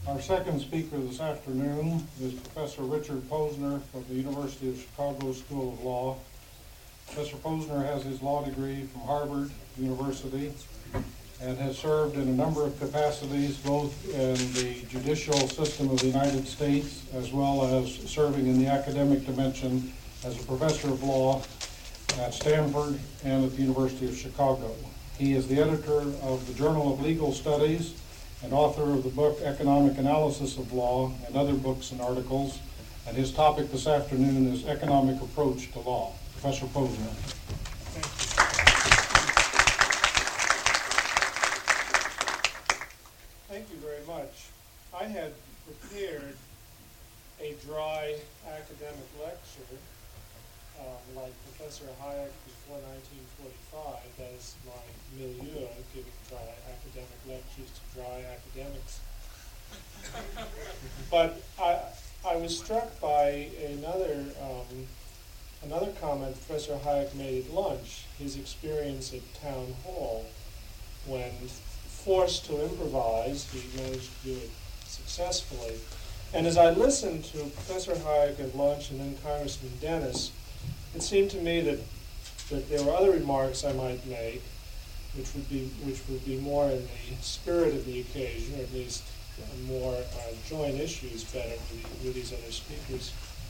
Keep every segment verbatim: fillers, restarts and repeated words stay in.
Our second speaker this afternoon is Professor Richard Posner of the University of Chicago School of Law. Professor Posner has his law degree from Harvard University and has served in a number of capacities, both in the judicial system of the United States as well as serving in the academic dimension as a professor of law at Stanford and at the University of Chicago. He is the editor of the Journal of Legal Studies and author of the book Economic Analysis of Law and other books and articles. And his topic this afternoon is Economic Approach to Law. Professor Posner. Thank you very much. I had prepared a dry academic lecture, um, like Professor Hayek before nineteen forty-five. That is my milieu, giving dry academic lectures to dry academics. But I, I was struck by another, um, another comment Professor Hayek made at lunch, his experience at Town Hall when, forced to improvise, he managed to do it successfully. And as I listened to Professor Hayek at lunch and then Congressman Dennis, it seemed to me that, that there were other remarks I might make, which would be which would be more in the spirit of the occasion, or at least uh, more uh, joint issues better with, the, with these other speakers.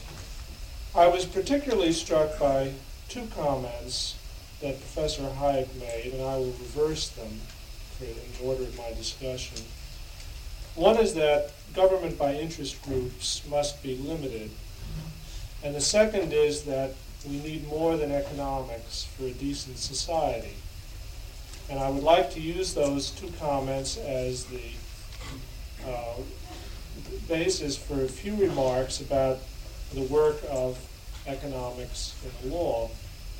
I was particularly struck by two comments that Professor Hayek made, and I will reverse them in the order of my discussion. One is that government by interest groups must be limited. And the second is that we need more than economics for a decent society. And I would like to use those two comments as the uh, basis for a few remarks about the work of economics in the law.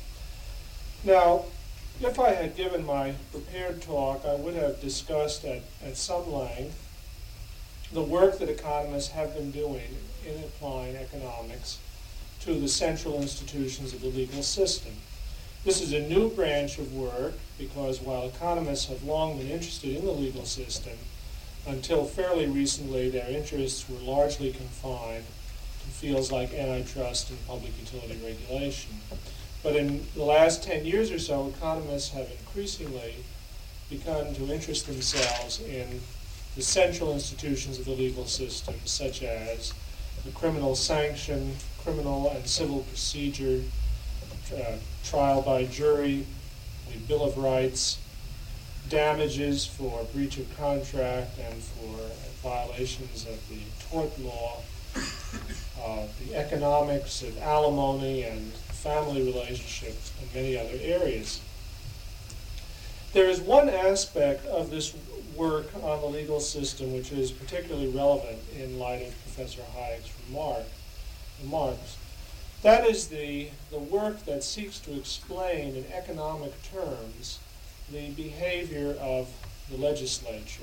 Now, if I had given my prepared talk, I would have discussed at, at some length the work that economists have been doing in applying economics to the central institutions of the legal system. This is a new branch of work because while economists have long been interested in the legal system, until fairly recently their interests were largely confined to fields like antitrust and public utility regulation. But in the last ten years or so, economists have increasingly begun to interest themselves in the central institutions of the legal system, such as the criminal sanction, criminal and civil procedure, uh, trial by jury, the Bill of Rights, damages for breach of contract and for violations of the tort law, uh, the economics of alimony and family relationships, and many other areas. There is one aspect of this work on the legal system which is particularly relevant in light of Professor Hayek's remark, remarks. That is the, the work that seeks to explain in economic terms the behavior of the legislature.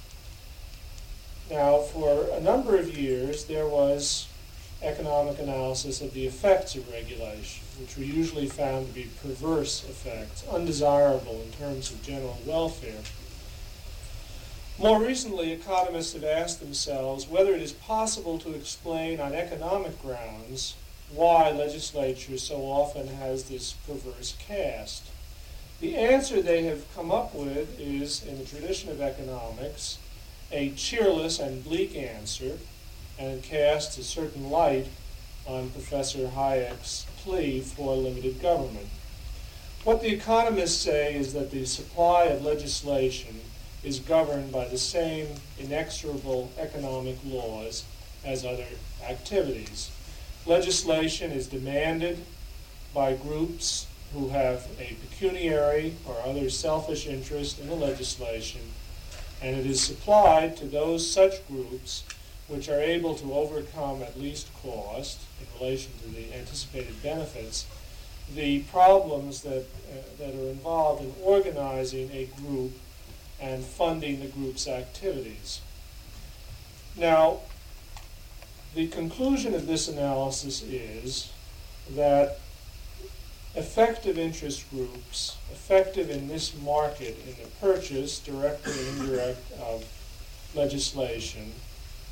Now, for a number of years, there was economic analysis of the effects of regulation, which were usually found to be perverse effects, undesirable in terms of general welfare. More recently, economists have asked themselves whether it is possible to explain on economic grounds why legislature so often has this perverse cast. The answer they have come up with is, in the tradition of economics, a cheerless and bleak answer, and it casts a certain light on Professor Hayek's plea for limited government. What the economists say is that the supply of legislation is governed by the same inexorable economic laws as other activities. Legislation is demanded by groups who have a pecuniary or other selfish interest in the legislation, and it is supplied to those such groups which are able to overcome at least cost in relation to the anticipated benefits, the problems that, uh, that are involved in organizing a group and funding the group's activities. Now, the conclusion of this analysis is that effective interest groups, effective in this market in the purchase, direct and indirect, of legislation,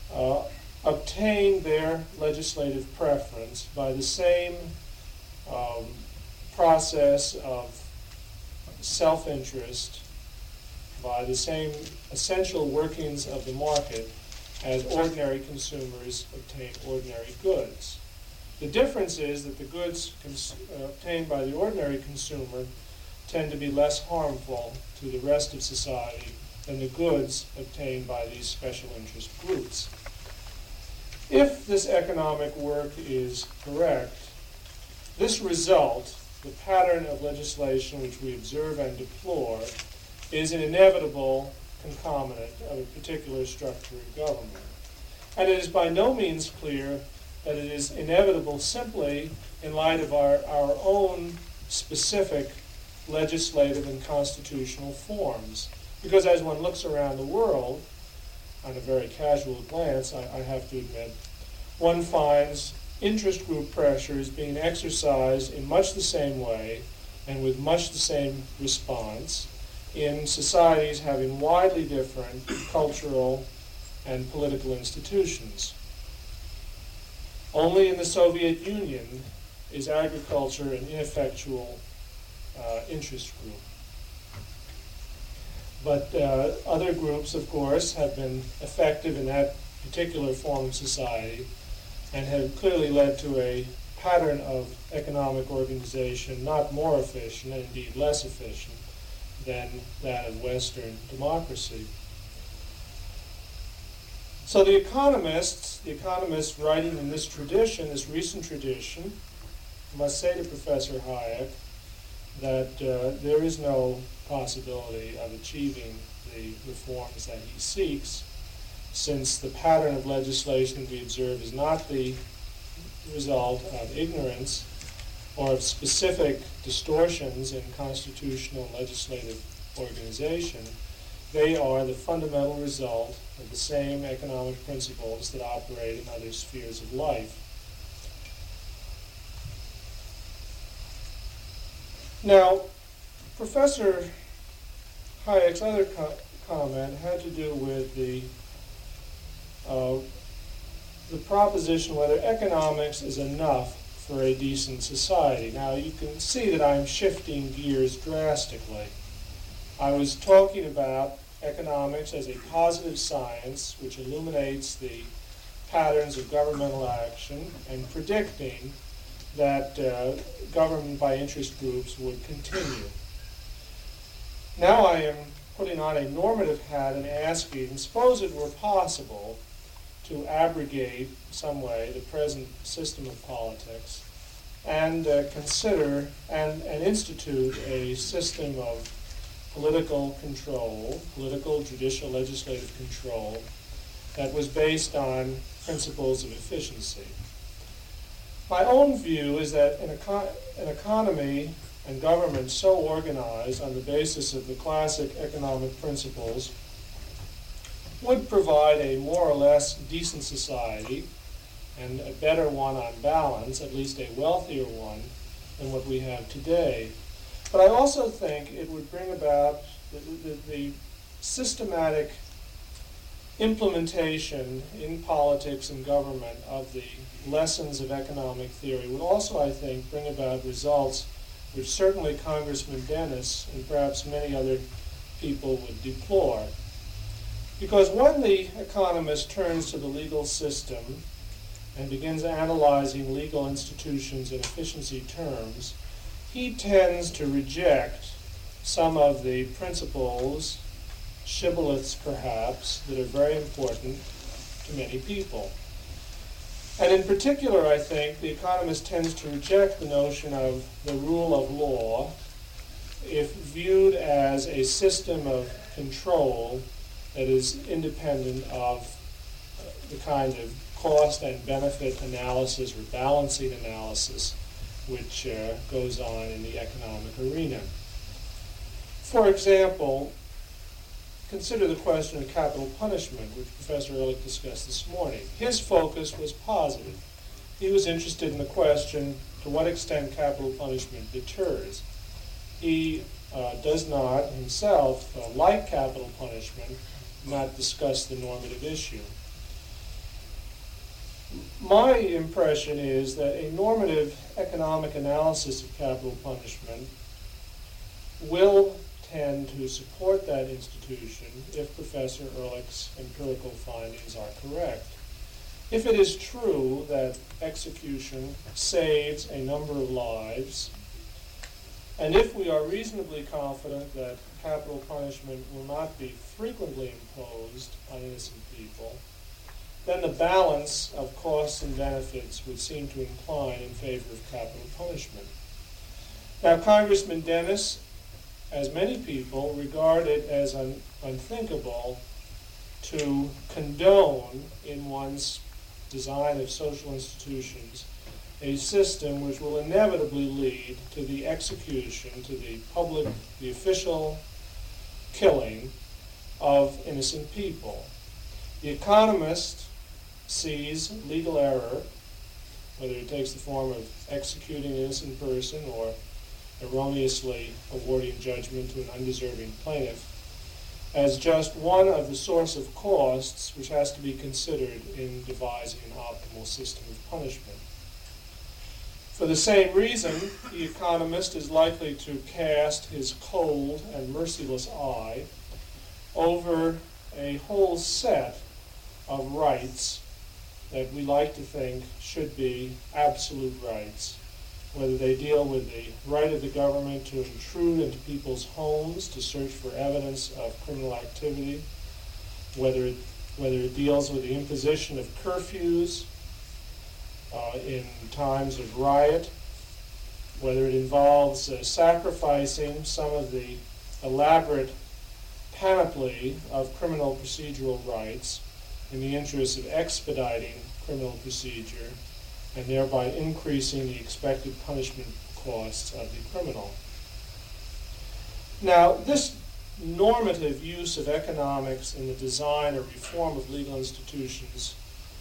uh, obtain their legislative preference by the same um, process of self-interest, by the same essential workings of the market as ordinary consumers obtain ordinary goods. The difference is that the goods cons- uh, obtained by the ordinary consumer tend to be less harmful to the rest of society than the goods obtained by these special interest groups. If this economic work is correct, this result, the pattern of legislation which we observe and deplore, is an inevitable concomitant of a particular structure of government. And it is by no means clear that it is inevitable simply in light of our, our own specific legislative and constitutional forms. Because as one looks around the world, on a very casual glance, I, I have to admit, one finds interest group pressures being exercised in much the same way and with much the same response in societies having widely different cultural and political institutions. Only in the Soviet Union is agriculture an ineffectual uh, interest group. But uh, other groups, of course, have been effective in that particular form of society and have clearly led to a pattern of economic organization not more efficient, and indeed less efficient, than that of Western democracy. So the economists, the economists writing in this tradition, this recent tradition, must say to Professor Hayek that uh, there is no possibility of achieving the reforms that he seeks, since the pattern of legislation we observe is not the result of ignorance or of specific distortions in constitutional and legislative organization. They are the fundamental result of the same economic principles that operate in other spheres of life. Now, Professor Hayek's other co- comment had to do with the uh, the proposition whether economics is enough for a decent society. Now, you can see that I'm shifting gears drastically. I was talking about economics as a positive science which illuminates the patterns of governmental action and predicting that uh, government by interest groups would continue. Now I am putting on a normative hat and asking, suppose it were possible to abrogate some way the present system of politics and uh, consider and, and institute a system of political control, political, judicial, legislative control that was based on principles of efficiency. My own view is that an, eco- an economy and government so organized on the basis of the classic economic principles would provide a more or less decent society and a better one on balance, at least a wealthier one than what we have today. But I also think it would bring about the, the, the systematic implementation in politics and government of the lessons of economic theory would also, I think, bring about results which certainly Congressman Dennis and perhaps many other people would deplore. Because when the economist turns to the legal system and begins analyzing legal institutions in efficiency terms, he tends to reject some of the principles, shibboleths perhaps, that are very important to many people. And in particular, I think, the economist tends to reject the notion of the rule of law if viewed as a system of control that is independent of the kind of cost and benefit analysis or balancing analysis which uh, goes on in the economic arena. For example, consider the question of capital punishment, which Professor Ehrlich discussed this morning. His focus was positive. He was interested in the question to what extent capital punishment deters. He uh, does not himself uh, like capital punishment, not discuss the normative issue. My impression is that a normative economic analysis of capital punishment will tend to support that institution if Professor Ehrlich's empirical findings are correct. If it is true that execution saves a number of lives, and if we are reasonably confident that capital punishment will not be frequently imposed on innocent people, then the balance of costs and benefits would seem to incline in favor of capital punishment. Now, Congressman Dennis, as many people, regard it as un- unthinkable to condone in one's design of social institutions a system which will inevitably lead to the execution, to the public, the official killing of innocent people. The Economist sees legal error, whether it takes the form of executing an innocent person or erroneously awarding judgment to an undeserving plaintiff, as just one of the source of costs which has to be considered in devising an optimal system of punishment. For the same reason, the Economist is likely to cast his cold and merciless eye over a whole set of rights that we like to think should be absolute rights, whether they deal with the right of the government to intrude into people's homes to search for evidence of criminal activity, whether it, whether it deals with the imposition of curfews uh, in times of riot, whether it involves uh, sacrificing some of the elaborate panoply of criminal procedural rights in the interest of expediting criminal procedure and thereby increasing the expected punishment costs of the criminal. Now, this normative use of economics in the design or reform of legal institutions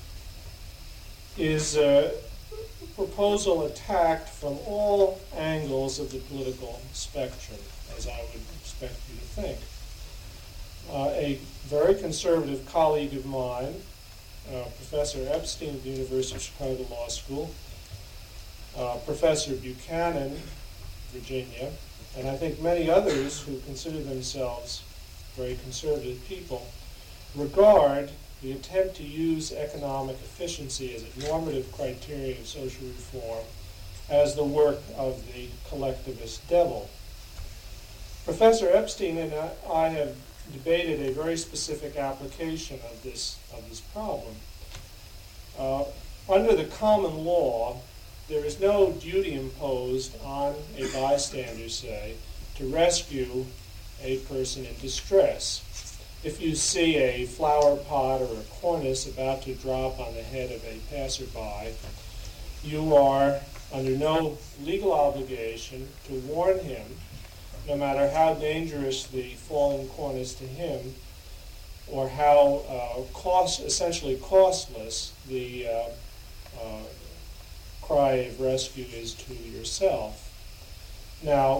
is a proposal attacked from all angles of the political spectrum, as I would expect you to think. Uh, a very conservative colleague of mine, uh, Professor Epstein of the University of Chicago Law School, uh, Professor Buchanan, Virginia, and I think many others who consider themselves very conservative people, regard the attempt to use economic efficiency as a normative criterion of social reform as the work of the collectivist devil. Professor Epstein and I have debated a very specific application of this of this problem. Uh, under the common law, there is no duty imposed on a bystander, say, to rescue a person in distress. If you see a flower pot or a cornice about to drop on the head of a passerby, you are under no legal obligation to warn him, no matter how dangerous the falling cornice to him, or how uh, cost, essentially costless the uh, uh, cry of rescue is to yourself. Now,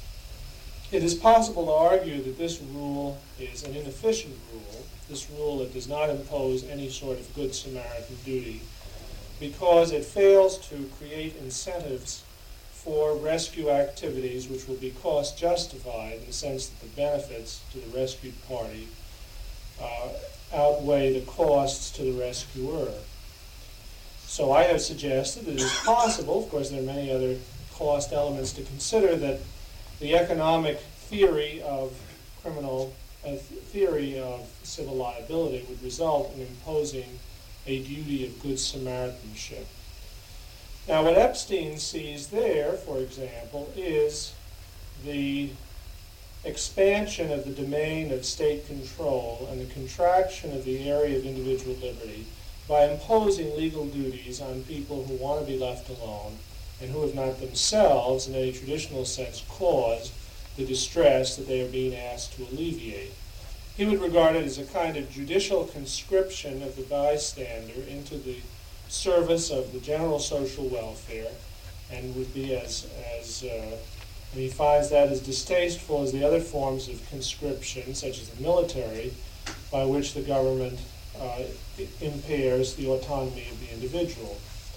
it is possible to argue that this rule is an inefficient rule, this rule that does not impose any sort of Good Samaritan duty, because it fails to create incentives for rescue activities which will be cost justified in the sense that the benefits to the rescued party uh, outweigh the costs to the rescuer. So I have suggested that it is possible, of course there are many other cost elements to consider, that the economic theory of criminal, uh, theory of civil liability would result in imposing a duty of good Samaritanship. Now, what Epstein sees there, for example, is the expansion of the domain of state control and the contraction of the area of individual liberty by imposing legal duties on people who want to be left alone and who have not themselves, in any traditional sense, caused the distress that they are being asked to alleviate. He would regard it as a kind of judicial conscription of the bystander into the service of the general social welfare, and would be as, as uh, and he finds that as distasteful as the other forms of conscription, such as the military, by which the government uh, impairs the autonomy of the individual.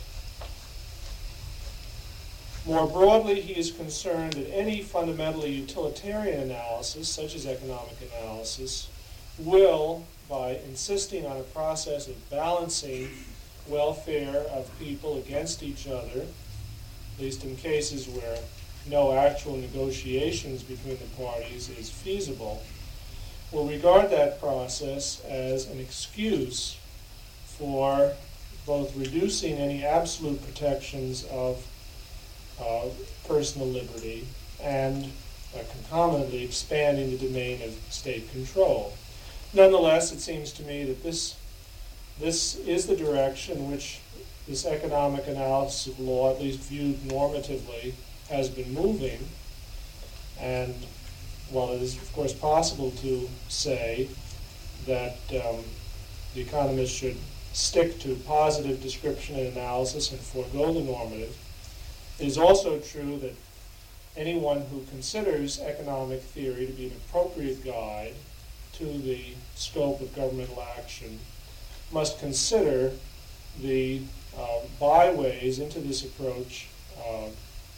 More broadly, he is concerned that any fundamentally utilitarian analysis, such as economic analysis, will, by insisting on a process of balancing welfare of people against each other, at least in cases where no actual negotiations between the parties is feasible, will regard that process as an excuse for both reducing any absolute protections of uh, personal liberty and uh, concomitantly expanding the domain of state control. Nonetheless, it seems to me that this, this is the direction in which this economic analysis of law, at least viewed normatively, has been moving. And while it is, of course, possible to say that um, the economist should stick to positive description and analysis and forego the normative, it is also true that anyone who considers economic theory to be an appropriate guide to the scope of governmental action must consider the uh, byways into this approach uh,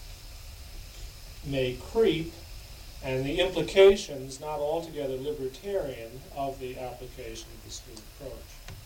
may creep, and the implications, not altogether libertarian, of the application of this new approach.